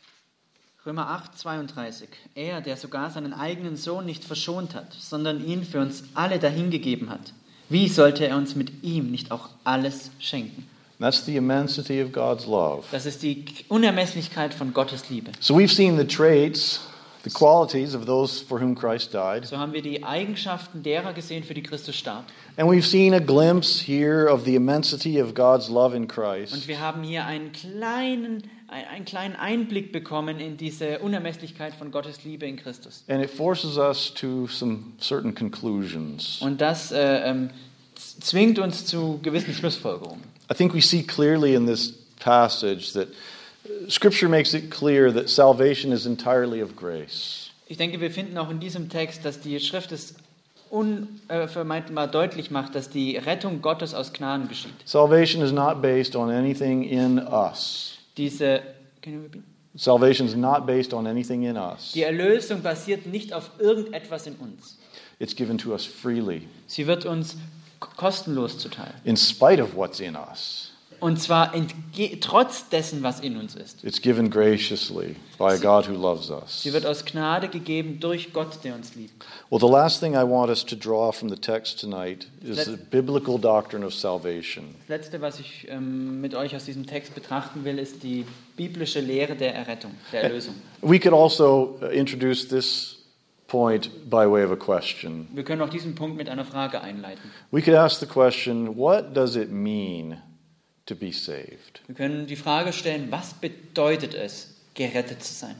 Römer acht, zweiunddreißig. Er, der sogar seinen eigenen Sohn nicht verschont hat, sondern ihn für uns alle dahingegeben hat. Wie sollte er uns mit ihm nicht auch alles schenken? That's the immensity of God's love. Das ist die Unermesslichkeit von Gottes Liebe. So we've seen the traits, the qualities of those for whom Christ died. So haben wir die Eigenschaften derer gesehen, für die Christus starb. And we've seen a glimpse here of the immensity of God's love in Und Christ. wir haben hier einen kleinen, einen kleinen Einblick bekommen in diese Unermesslichkeit von Gottes Liebe in Christus. And it forces us to some certain conclusions. Und das äh, ähm, zwingt uns zu gewissen Schlussfolgerungen. I think we see clearly in this passage that Scripture makes it clear that salvation is entirely of grace. Ich denke, wir finden auch in diesem Text, dass die Schrift es unvermeidbar deutlich macht, dass die Rettung Gottes aus Gnaden geschieht. Salvation is not based on anything in us. Diese, can you repeat? Salvation is not based on anything in us. Die Erlösung basiert nicht auf irgendetwas in uns. It's given to us freely, Sie wird uns kostenlos zuteil. in spite of what's in us. Und zwar entge- trotz dessen, was in uns ist. It's given graciously by a God who loves us. Sie wird aus Gnade gegeben durch Gott, der uns liebt. Well, the last thing I want us to draw from the text tonight is the biblical doctrine of salvation. Das Letzte, was ich ähm, mit euch aus diesem Text betrachten will, ist die biblische Lehre der Errettung, der Erlösung. We could also uh, introduce this point by way of a question. Wir können auch diesen Punkt mit einer Frage einleiten. We could ask the question, what does it mean to be saved? Wir können die Frage stellen, was bedeutet es, gerettet zu sein?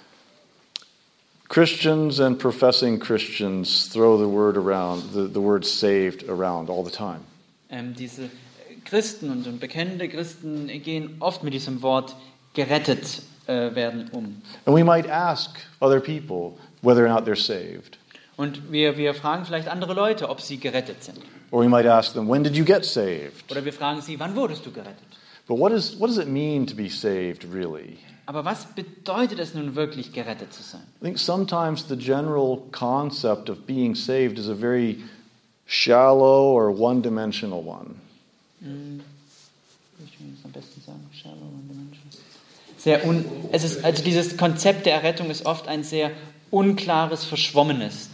Christians and professing Christians throw the word around, the, the word saved around all the time. Ähm, diese Christen und bekennende Christen gehen oft mit diesem Wort gerettet äh, werden um. And we might ask other people whether or not they're saved. Und wir, wir fragen vielleicht andere Leute, ob sie gerettet sind. Or we might ask them, when did you get saved? Oder wir fragen sie, wann wurdest du gerettet? But what is what does it mean to be saved, really? Aber was bedeutet es nun wirklich, gerettet zu sein? I think sometimes the general concept of being saved is a very shallow or one-dimensional one. Hm. Ich will es am besten sagen, shallow, one-dimensional. Sehr un, es ist, also dieses Konzept der Errettung ist oft ein sehr unklares, verschwommenes.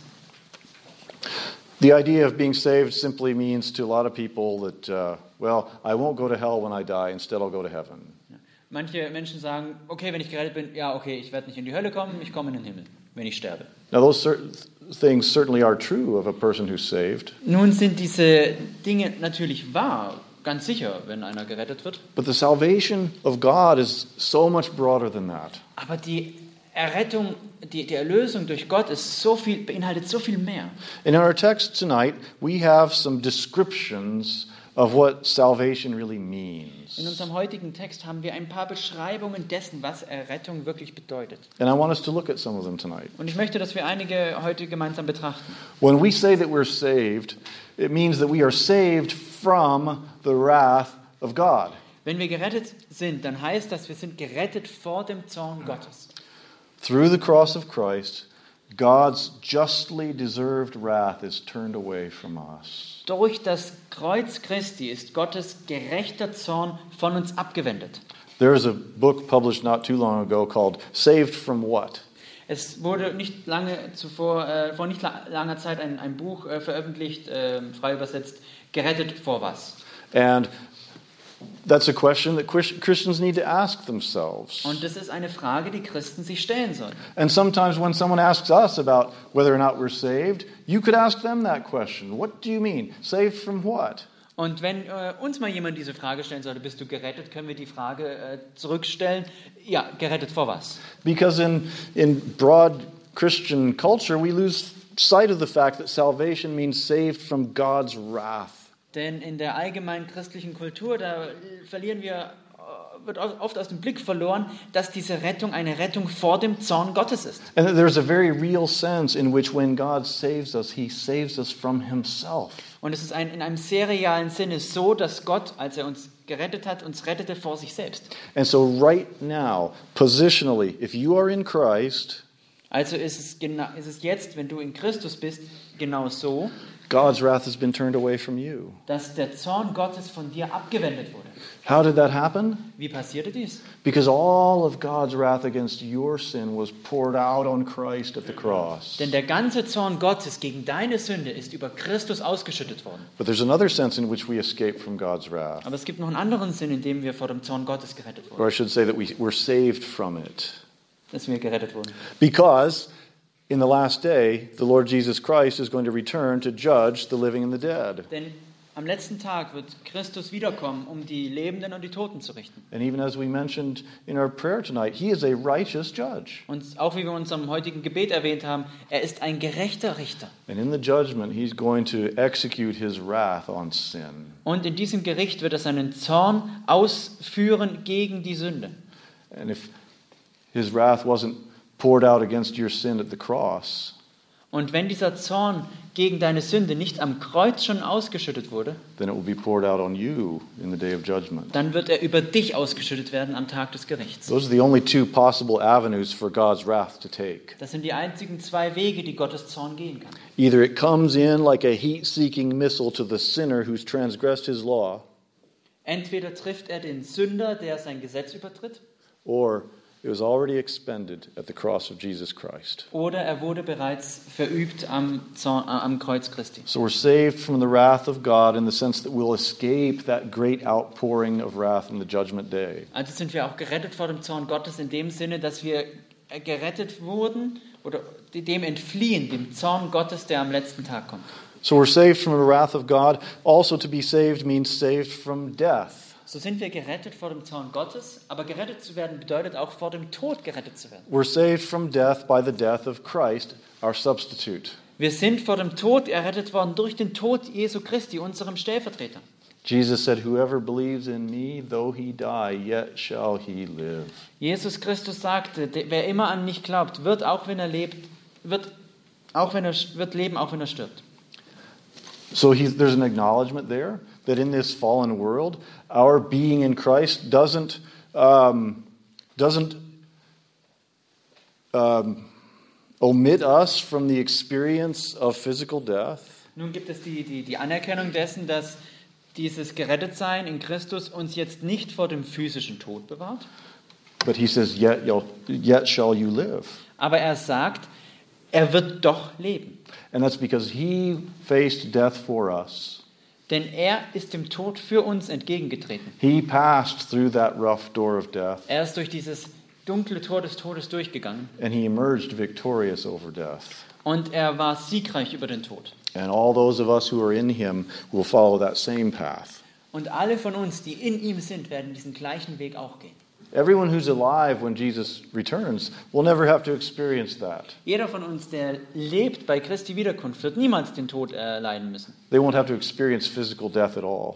The idea of being saved simply means to a lot of people that, uh, well, I won't go to hell when I die, instead I'll go to heaven. Manche Menschen sagen, okay, wenn ich gerettet bin, ja, okay, ich werde nicht in die Hölle kommen, ich komme in den Himmel, wenn ich sterbe. Now those certain things certainly are true of a person who's saved. Nun sind diese Dinge natürlich wahr, ganz sicher, wenn einer gerettet wird. But the salvation of God is so much broader than that. Aber die Errettung, die, die Erlösung durch Gott ist so viel, beinhaltet so viel mehr. In our text tonight, we have some descriptions of what salvation really means. In unserem heutigen Text haben wir ein paar Beschreibungen dessen, was Errettung wirklich bedeutet. And I want us to look at some of them tonight. Und ich möchte, dass wir einige heute gemeinsam betrachten. When we say that we're saved, it means that we are saved from the wrath of God. Wenn wir gerettet sind, dann heißt das, wir sind gerettet vor dem Zorn Gottes. Through the cross of Christ, God's justly deserved wrath is turned away from us. Durch das Kreuz Christi ist Gottes gerechter Zorn von uns abgewendet. There is a book published not too long ago called Saved from What? Es wurde nicht lange zuvor, äh, vor nicht la- langer Zeit ein, ein Buch äh, veröffentlicht, äh, frei übersetzt, gerettet vor was? And that's a question that Christians need to ask themselves. Und das ist eine Frage, die Christen sich stellen sollen. And sometimes when someone asks us about whether or not we're saved, you could ask them that question. What do you mean? Saved from what? Und wenn äh, uns mal jemand diese Frage stellen sollte, bist du gerettet, können wir die Frage äh, zurückstellen, ja, gerettet vor was? Because in, in broad Christian culture, we lose sight of the fact that salvation means saved from God's wrath. Denn in der allgemeinen christlichen Kultur, da verlieren wir, wird oft aus dem Blick verloren, dass diese Rettung eine Rettung vor dem Zorn Gottes ist. And there's a very real sense in which when God saves us, He saves us from Himself. Und es ist ein, in einem sehr realen Sinne so, dass Gott, als er uns gerettet hat, uns rettete vor sich selbst. And so right now, positionally, if you are in Christ, Also ist es, gena- ist es jetzt, wenn du in Christus bist, genau so, God's wrath has been turned away from you. dass der Zorn Gottes von dir abgewendet wurde. How did that happen? Wie passierte dies? Because all of God's wrath against your sin was poured out on Christ at the cross. Denn der ganze Zorn Gottes gegen deine Sünde ist über Christus ausgeschüttet worden. But there's another sense in which we escape from God's wrath. Aber es gibt noch einen anderen Sinn, in dem wir vor dem Zorn Gottes gerettet Or wurden. I should say that we, we're saved from it. Dass wir gerettet wurden. Because in the last day, the Lord Jesus Christ is going to return to judge the living and the dead. Denn am letzten Tag wird Christus wiederkommen, um die Lebenden und die Toten zu richten. And even as we mentioned in our prayer tonight, He is a righteous judge. Und auch wie wir in unserem heutigen Gebet erwähnt haben, er ist ein gerechter Richter. And in the judgment, He's going to execute His wrath on sin. Und in diesem Gericht wird er seinen Zorn ausführen gegen die Sünde. And if His wrath wasn't poured out against your sin at the cross, Und wenn dieser Zorn gegen deine Sünde nicht am Kreuz schon ausgeschüttet wurde, then it will be poured out on you in the day of judgment. dann wird er über dich ausgeschüttet werden am Tag des Gerichts. Those are the only two possible avenues for God's wrath to take. Das sind die einzigen zwei Wege, die Gottes Zorn gehen kann. Either it comes in like a heat-seeking missile to the sinner who's transgressed His law, Entweder trifft er den Sünder, der sein Gesetz übertritt, or it was already expended at the cross of Jesus Christ. oder er wurde bereits verübt am, Zorn, äh, am Kreuz Christi. So we're saved from the wrath of God in the sense that we'll escape that great outpouring of wrath in the judgment day. Also sind wir auch gerettet vor dem Zorn Gottes in dem Sinne, dass wir gerettet wurden oder dem entfliehen, dem Zorn Gottes, der am letzten Tag kommt. So we're saved from the wrath of God. Also to be saved means saved from death. So sind wir gerettet vor dem Zorn Gottes, aber gerettet zu werden bedeutet auch vor dem Tod gerettet zu werden. We're saved from death by the death of Christ, our substitute. Wir sind vor dem Tod errettet worden durch den Tod Jesu Christi, unserem Stellvertreter. Jesus said, "Whoever believes in me, though he die, yet shall he live." Jesus Christus sagte, wer immer an mich glaubt, wird auch wenn er lebt, wird auch wenn er wird leben, auch wenn er stirbt. So he, there's an acknowledgement there that in this fallen world, our being in Christ doesn't um, doesn't um, omit us from the experience of physical death. Nun gibt es die, die, die Anerkennung dessen, dass dieses Gerettetsein in Christus uns jetzt nicht vor dem physischen Tod bewahrt. But he says, yet, you'll, yet shall you live. Aber er sagt, er wird doch leben. And that's because he faced death for us. Denn er ist dem Tod für uns entgegengetreten. He passed through that rough door of death. Er ist durch dieses dunkle Tor des Todes durchgegangen. And he emerged victorious over death. Und er war siegreich über den Tod. And all those of us who are in him will follow that same path. Und alle von uns, die in ihm sind, werden diesen gleichen Weg auch gehen. Everyone who's alive when Jesus returns will never have to experience that. Jeder von uns, der lebt bei Christi Wiederkunft, wird niemals den Tod erleiden müssen. They won't have to experience physical death at all.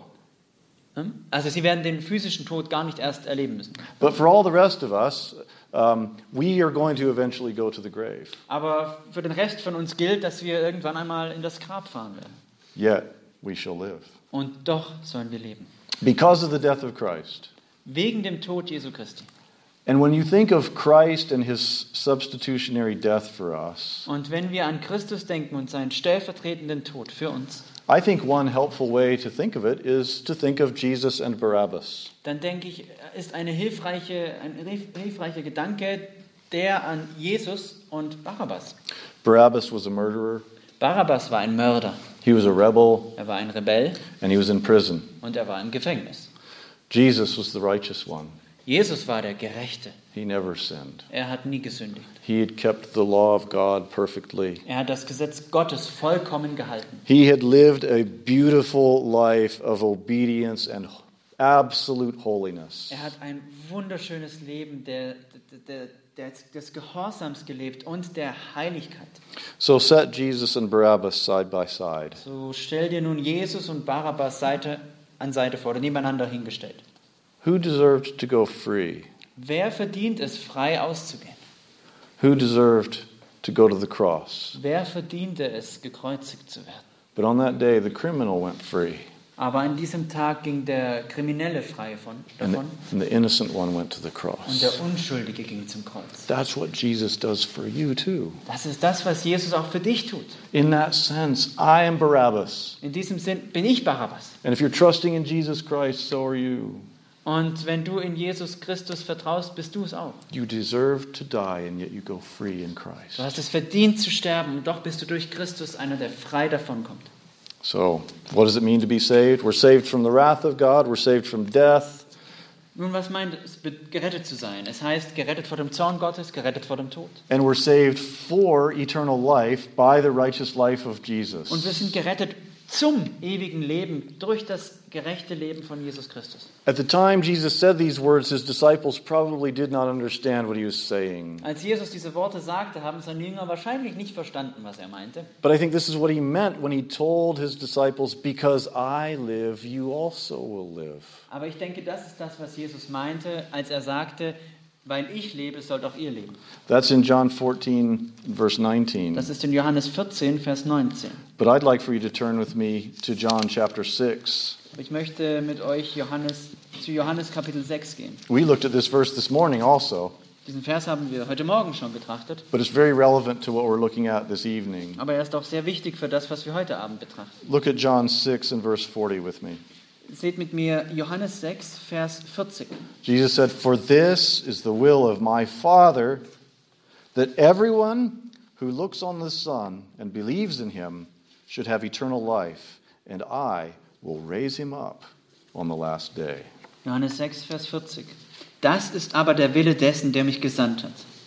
Also sie werden den physischen Tod gar nicht erst erleben müssen. But for all the rest of us, um, we are going to eventually go to the grave. Aber für den Rest von uns gilt, dass wir irgendwann einmal in das Grab fahren werden. Yet we shall live. Und doch sollen wir leben. Because of the death of Christ. Wegen dem Tod Jesu Christi. And when you think of Christ and his substitutionary death for us, Und wenn wir an Christus denken und seinen stellvertretenden Tod für uns, I think one helpful way to think of it is to think of Jesus and Barabbas. dann denke ich, ist eine hilfreiche, ein hilfreicher Gedanke der an Jesus und Barabbas. Barabbas was a murderer. Barabbas war ein Mörder. He was a rebel. Er war ein Rebell. And he was in prison. Und er war im Gefängnis. Jesus was the righteous one. Jesus war der Gerechte. He never sinned. Er hat nie gesündigt. He had kept the law of God perfectly. Er hat das Gesetz Gottes vollkommen gehalten. He had lived a beautiful life of obedience and absolute holiness. Er hat ein wunderschönes Leben der, der, der, des Gehorsams gelebt und der Heiligkeit. So set Jesus and Barabbas side by side. So stell dir nun Jesus und Barabbas Seite an Seite vor, oder nebeneinander hingestellt. Who deserved to go free? Wer verdient es, frei auszugehen? Who deserved to go to the cross? Wer verdiente es, gekreuzigt zu werden? But on that day, the criminal went free. Aber an diesem Tag ging der Kriminelle frei von, And the, davon and the innocent one went to the und cross. der Unschuldige ging zum Kreuz. That's what Jesus does for you too. Das ist das, was Jesus auch für dich tut. In that sense, I am Barabbas. In diesem Sinn bin ich Barabbas. And if you're trusting in Jesus Christ, so are you. Und wenn du in Jesus Christus vertraust, bist du es auch. You deserve to die, and yet you go free in Christ. Du hast es verdient zu sterben und doch bist du durch Christus einer, der frei davonkommt. So, what does it mean to be saved? We're saved from the wrath of God. We're saved from death. Nun, was meint es, gerettet zu sein? Es heißt, gerettet vor dem Zorn Gottes, gerettet vor dem Tod. And we're saved for eternal life by the righteous life of Jesus. Und wir sind gerettet zum ewigen Leben durch das gerechte Leben von Jesus Christus. At the time Jesus said these words, his disciples probably did not understand what he was saying. Als Jesus diese Worte sagte, haben seine Jünger wahrscheinlich nicht verstanden, was er meinte. But I think this is what he meant when he told his disciples, because I live, you also will live. Aber ich denke, das ist das, was Jesus meinte, als er sagte, weil ich lebe, sollt auch ihr leben. That's in John fourteen, verse nineteen. Das ist in Johannes vierzehn, Vers neunzehn. But I'd like for you to turn with me to John chapter six. Ich möchte mit euch Johannes, zu Johannes Kapitel sechs gehen. We looked at this verse this morning also, Diesen Vers haben wir heute Morgen schon betrachtet, but it's very relevant to what we're looking at this evening. aber er ist auch sehr wichtig für das, was wir heute Abend betrachten. Look at John six and verse forty with me. Seht mit mir Johannes sechs, Vers vierzig. Jesus said, "For this is the will of my Father, that everyone who looks on the Son and believes in him should have eternal life, and I will raise him up on the last day." Johannes sechs, Vers vierzig. Das ist aber der Wille dessen, der mich gesandt hat,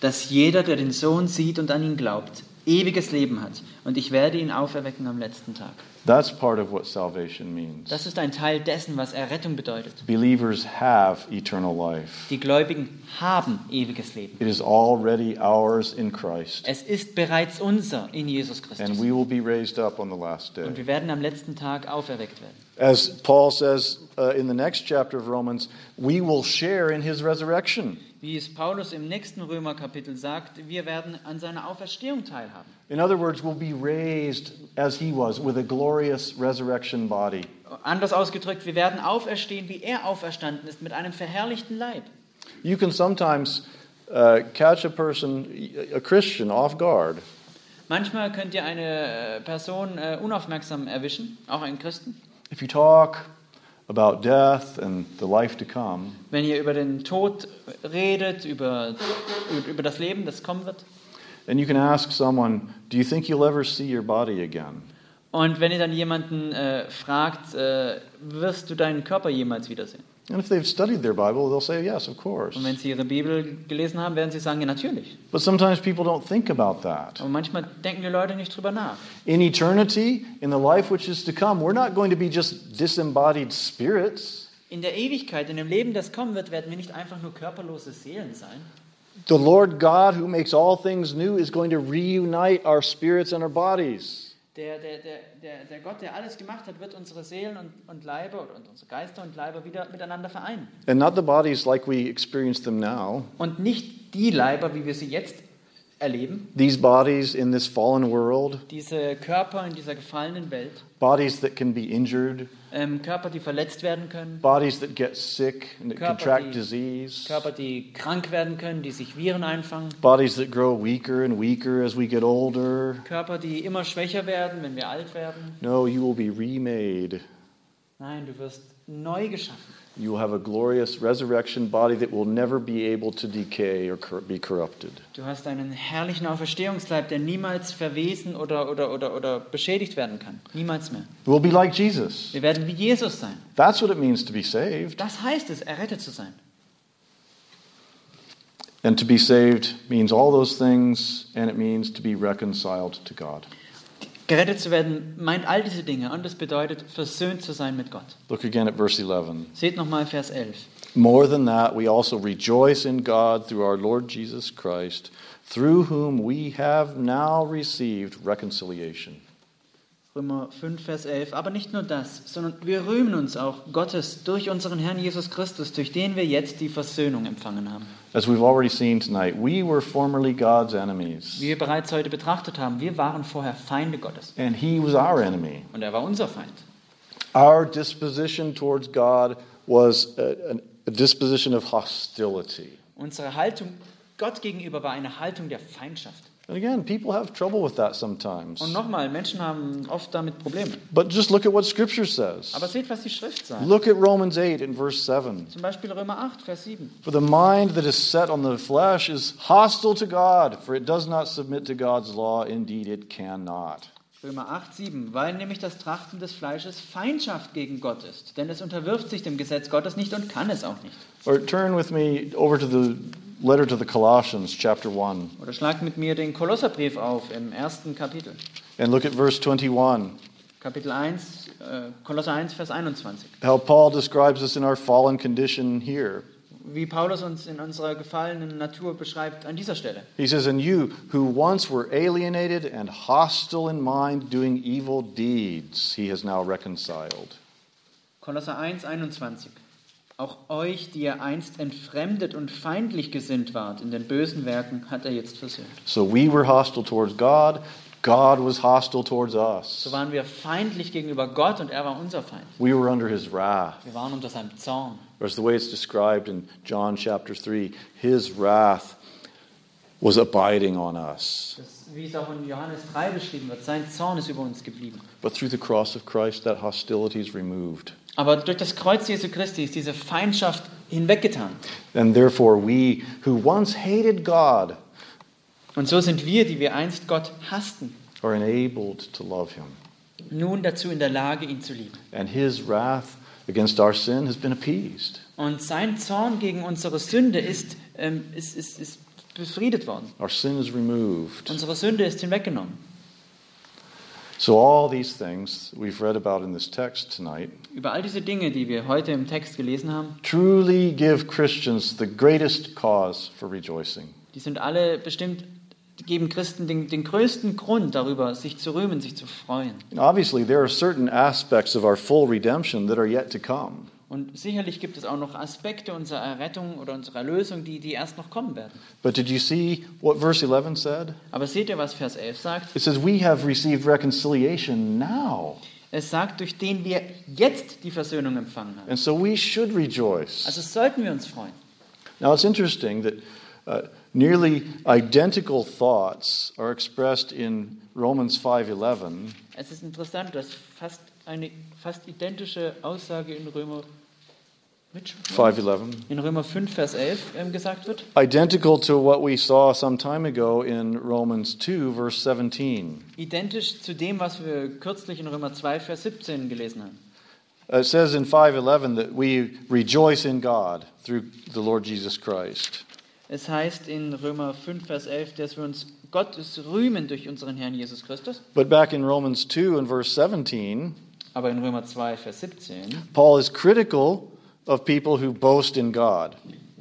dass jeder, der den Sohn sieht und an ihn glaubt, ewiges Leben hat. Und ich werde ihn auferwecken am letzten Tag. That's part of what salvation means. Das ist ein Teil dessen, was Errettung bedeutet. Believers have eternal life. Die Gläubigen haben ewiges Leben. It is already ours in Christ. Es ist bereits unser in Jesus And Christus. we will be raised up on the last Und day. wir werden am letzten Tag auferweckt werden. As Paul says uh, in the next chapter of Romans, we will share in his resurrection. Wie es Paulus im nächsten Römerkapitel sagt, wir werden an seiner Auferstehung teilhaben. In other words, we'll be raised as he was, with a glorious resurrection body. Anders ausgedrückt, wir werden auferstehen, wie er auferstanden ist, mit einem verherrlichten Leib. You can sometimes uh, catch a person, a Christian, off guard. Manchmal könnt ihr eine Person äh, unaufmerksam erwischen, auch einen Christen. If you talk about death and the life to come, Wenn ihr über den Tod redet, über, über das Leben, das kommen wird. and you can ask someone, do you think you'll ever see your body again? Und wenn ihr dann jemanden äh, fragt, äh, wirst du deinen Körper jemals wiedersehen? And if they've studied their Bible, they'll say, yes, of course. Und wenn sie ihre Bibel gelesen haben, werden sie sagen, ja natürlich. But sometimes people don't think about that. Aber manchmal denken die Leute nicht drüber nach. In eternity, in the life which is to come, we're not going to be just disembodied spirits. In der Ewigkeit, in dem Leben, das kommen wird, werden wir nicht einfach nur körperlose Seelen sein. The Lord God, who makes all things new, is going to reunite our spirits and our bodies. Der, der, der, der, der Gott, der alles gemacht hat, wird unsere Seelen und, und Leiber oder unsere Geister und Leiber wieder miteinander vereinen. And not the bodies like we experience them now. Und nicht die Leiber, wie wir sie jetzt erleben, These bodies in this fallen world, diese Körper in dieser gefallenen Welt, bodies that can be injured, ähm, Körper, die verletzt werden können, bodies that get sick and that Körper, contract die- disease, Körper, die krank werden können, die sich Viren einfangen, bodies that grow weaker and weaker as we get older. Körper, die immer schwächer werden, wenn wir alt werden. No, you will be remade. Nein, du wirst neu geschaffen. You will have a glorious resurrection body that will never be able to decay or cor- be corrupted. Du hast einen herrlichen Auferstehungsleib, der niemals verwesen oder, oder, oder, oder beschädigt werden kann. Niemals mehr. We'll be like Jesus. Wir werden wie Jesus sein. That's what it means to be saved. Das heißt es, errettet zu sein. And to be saved means all those things, and it means to be reconciled to God. Gerettet zu werden meint all diese Dinge und es bedeutet, versöhnt zu sein mit Gott. Look again at verse eleven. Seht nochmal Vers elf. More than that, we also rejoice in God through our Lord Jesus Christ, through whom we have now received reconciliation. Römer fünf, Vers elf. Aber nicht nur das, sondern wir rühmen uns auch Gottes durch unseren Herrn Jesus Christus, durch den wir jetzt die Versöhnung empfangen haben. As we've already seen tonight, we were formerly God's enemies, Wie wir bereits heute betrachtet haben, wir waren vorher Feinde Gottes. and He was our enemy. Und er war unser Feind. Our disposition towards God was a, a disposition of hostility. Unsere Haltung Gott gegenüber war eine Haltung der Feindschaft. And again, people have trouble with that sometimes. Und nochmal, Menschen haben oft damit Probleme. But just look at what Scripture says. Aber seht, was die Schrift sagt. Look at Romans eight in verse seven. Zum Beispiel Römer acht, Vers sieben. For the mind that is set on the flesh is hostile to God, for it does not submit to God's law. Indeed, it cannot. Römer acht, sieben. Weil nämlich das Trachten des Fleisches Feindschaft gegen Gott ist. Denn es unterwirft sich dem Gesetz Gottes nicht und kann es auch nicht. Or turn with me over to the letter to the Colossians, chapter one, Oder schlagt mit mir den Kolosserbrief auf im ersten Kapitel. and look at verse twenty-one. Kapitel eins, äh, Kolosser eins, Vers einundzwanzig. How Paul describes us in our fallen condition here. Wie Paulus uns in unserer gefallenen Natur beschreibt an dieser Stelle. He says, "And you, who once were alienated and hostile in mind, doing evil deeds, he has now reconciled." Kolosser eins, einundzwanzig. Auch euch, die ihr einst entfremdet und feindlich gesinnt wart in den bösen Werken, hat er jetzt versöhnt. So we were hostile towards God. God was hostile towards us. So waren wir feindlich gegenüber Gott und er war unser Feind. We were under his wrath. Wir waren unter seinem Zorn. Or as the way it's described in John chapter three, his wrath was abiding on us. Das, wie es auch in Johannes drei beschrieben wird, sein Zorn ist über uns geblieben. But through the cross of Christ, that hostility is removed. Aber durch das Kreuz Jesu Christi ist diese Feindschaft hinweggetan. And therefore we, who once hated God, Und so sind wir, die wir einst Gott hassten, are enabled to love him. nun dazu in der Lage, ihn zu lieben. And his wrath against our sin has been appeased. Und sein Zorn gegen unsere Sünde ist, ähm, ist, ist, ist befriedet worden. Our sin is removed. Unsere Sünde ist hinweggenommen. So all these things we've read about in this text tonight Über all diese Dinge, die wir heute im Text gelesen haben, truly give Christians the greatest cause for rejoicing. die sind alle bestimmt, die geben Christen den, den größten Grund darüber, sich zu rühmen, sich zu freuen. And obviously, there are certain aspects of our full redemption that are yet to come. Und sicherlich gibt es auch noch Aspekte unserer Errettung oder unserer Erlösung, die, die erst noch kommen werden. But did you see what verse eleven said? Aber seht ihr, was Vers elf sagt? It says, we have received reconciliation now. Es sagt, durch den wir jetzt die Versöhnung empfangen haben. And so we should rejoice. Also sollten wir uns freuen. Now it's interesting that uh, nearly identical thoughts are expressed in Romans five eleven. Es ist interessant, dass fast eine fast identische Aussage in Römer five eleven. in Römer fünf, Vers elf ähm, gesagt wird. Identical to what we saw some time ago in Romans two, verse seventeen. Identisch zu dem, was wir kürzlich in Römer zwei, Vers siebzehn gelesen haben. It says in five eleven that we rejoice in God through the Lord Jesus Christ. Es heißt in Römer fünf, Vers elf, dass wir uns Gottes rühmen durch unseren Herrn Jesus Christus. But back in Romans two and verse seventeen, Aber in Römer zwei, Vers siebzehn, Paul is critical of people who boast in God.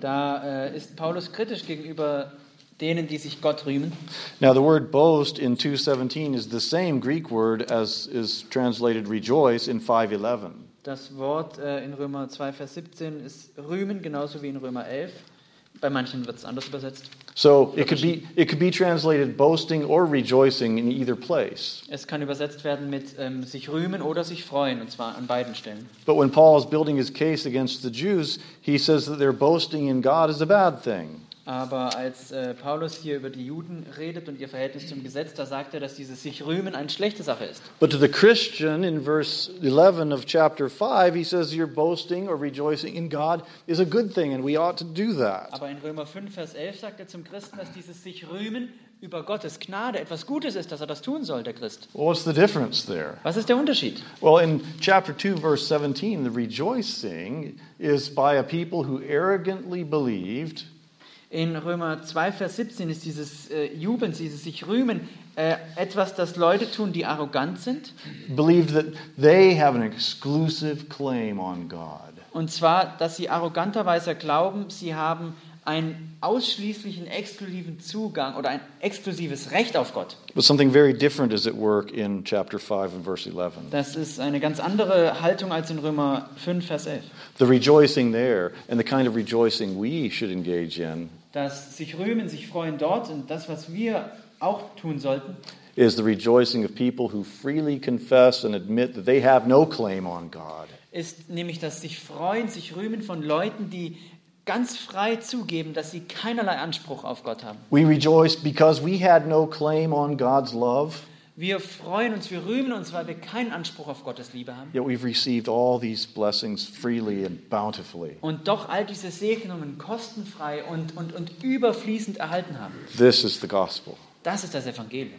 da äh, ist Paulus kritisch gegenüber denen, die sich Gott rühmen. Now the word boast in two seventeen is the same Greek word as is translated rejoice in five eleven. Das Wort äh, in Römer zwei, Vers siebzehn ist rühmen, genauso wie in Römer elf. Bei manchen wird es anders übersetzt. So it could be it could be translated boasting or rejoicing in either place. Es kann übersetzt werden mit ähm, sich rühmen oder sich freuen, und zwar an beiden Stellen. But when Paul is building his case against the Jews, he says that their boasting in God is a bad thing. Aber als äh, Paulus hier über die Juden redet und ihr Verhältnis zum Gesetz, da sagt er, dass dieses sich rühmen eine schlechte Sache ist. But to the Christian in verse eleven of chapter five, he says your boasting or rejoicing in God is a good thing and we ought to do that. Aber in Römer fünf, Vers elf sagt er zum Christen, dass dieses sich rühmen über Gottes Gnade etwas Gutes ist, dass er das tun soll, der Christ. Well, what's the difference there? Was ist der Unterschied? Well, in chapter two, verse seventeen, the rejoicing is by a people who arrogantly believed. In Römer zwei, Vers siebzehn ist dieses äh, Jubeln, dieses sich rühmen, äh, etwas, das Leute tun, die arrogant sind. Believed that they have an exclusive claim on God. Und zwar, dass sie arroganterweise glauben, sie haben einen ausschließlichen exklusiven Zugang oder ein exklusives Recht auf Gott. But something very different is at work in chapter five and verse eleven. Das ist eine ganz andere Haltung als in Römer fünf, Vers elf. The rejoicing there and the kind of rejoicing we should engage in Das sich rühmen, sich freuen dort und das, was wir auch tun sollten, is the rejoicing of people who freely confess and admit that they have no claim on God. ist nämlich das sich freuen, sich rühmen von Leuten, die ganz frei zugeben, dass sie keinerlei Anspruch auf Gott haben. We rejoice because we had no claim on God's love, Wir freuen uns, wir rühmen uns, weil wir keinen Anspruch auf Gottes Liebe haben. yet we've received all these blessings freely and bountifully. Und doch all diese Segnungen kostenfrei und, und, und überfließend erhalten haben. This is the gospel. Das ist das Evangelium.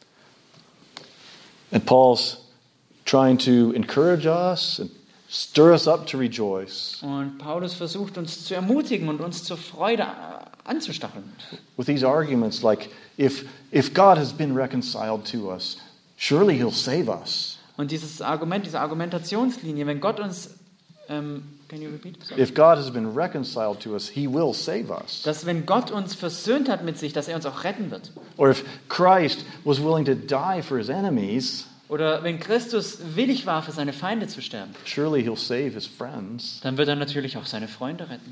And Paul's trying to encourage us and stir us up to rejoice Und Paulus versucht uns zu ermutigen und uns zur Freude äh, anzustacheln. with these arguments like, if, if God has been reconciled to us, surely he'll save us. Und dieses Argument, diese Argumentationslinie, wenn Gott uns, ähm, can you repeat? Sorry. If God has been reconciled to us, he will save us. Dass wenn Gott uns versöhnt hat mit sich, dass er uns auch retten wird. Or if Christ was willing to die for his enemies, Oder wenn Christus willig war, für seine Feinde zu sterben, surely he'll save his friends. dann wird er natürlich auch seine Freunde retten.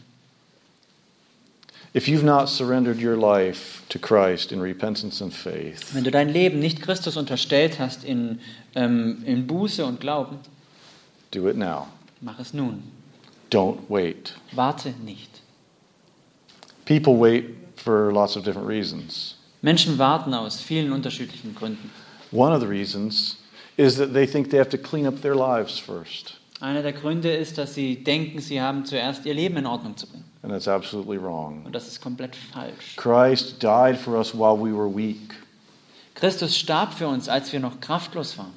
If you've not surrendered your life to Christ in repentance and faith, Wenn du dein Leben nicht Christus unterstellt hast in, ähm, in Buße und Glauben, do it now. mach es nun. Don't wait. Warte nicht. People wait for lots of different reasons. Menschen warten aus vielen unterschiedlichen Gründen. One of the reasons is that they think they have to clean up their lives first. Einer der Gründe ist, dass sie denken, sie haben zuerst ihr Leben in Ordnung zu bringen. And that's absolutely wrong. Und das ist komplett falsch. Christ died for us while we were weak. Christus starb für uns, als wir noch kraftlos waren.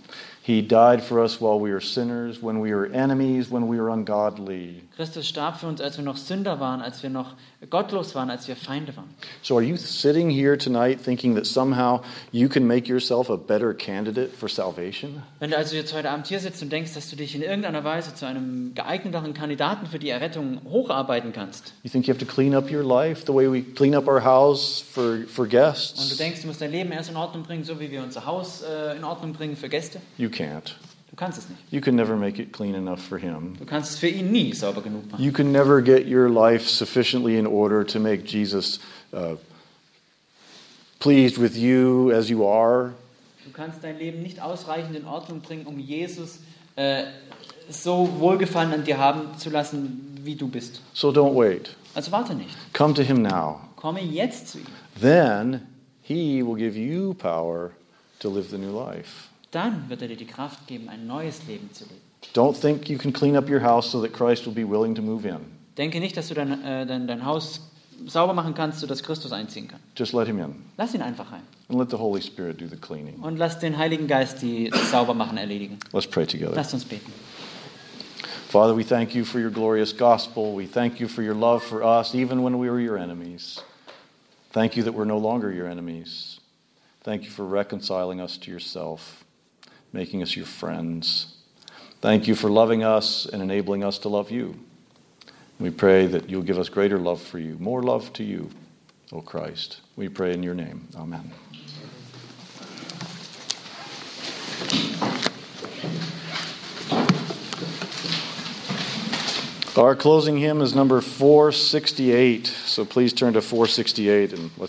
He died for us while we were sinners, when we were enemies, when we were ungodly. Christus starb für uns, als wir noch Sünder waren, als wir noch gottlos waren, als wir Feinde waren. So are you sitting here tonight thinking that somehow you can make yourself a better candidate for salvation? Wenn du also jetzt heute Abend hier sitzt und denkst, dass du dich in irgendeiner Weise zu einem geeigneteren Kandidaten für die Errettung hocharbeiten kannst. You think you have to clean up your life the way we clean up our house for, for guests? Und du denkst, du musst dein Leben erst in Ordnung bringen, so wie wir unser Haus äh, in Ordnung bringen für Gäste? You can't. Du kannst es nicht. You can never make it clean enough for him. Du kannst es für ihn nie sauber genug machen. You can never get your life sufficiently in order to make Jesus uh, pleased with you as you are. Du kannst dein Leben nicht ausreichend in Ordnung bringen, um Jesus äh, so Wohlgefallen an dir haben zu lassen, wie du bist. So don't wait. Also warte nicht. Come to him now. Komme jetzt zu ihm. Then he will give you power to live the new life. Dann wird er dir die Kraft geben, ein neues Leben zu leben. Don't think you can clean up your house so that Christ will be willing to move in. Denke nicht, dass du dein, äh, dein, dein Haus sauber machen kannst, sodass Christus einziehen kann. Just let him in. Lass ihn einfach rein. And let the Holy Spirit do the cleaning. Und lass den Heiligen Geist die das Saubermachen erledigen. Let's pray together. Lasst uns beten. Father, we thank you for your glorious gospel. We thank you for your love for us, even when we were your enemies. Thank you that we're no longer your enemies. Thank you for reconciling us to yourself, making us your friends. Thank you for loving us and enabling us to love you. We pray that you'll give us greater love for you, more love to you, O Christ. We pray in your name. Amen. Our closing hymn is number four sixty-eight. So please turn to four sixty-eight and let's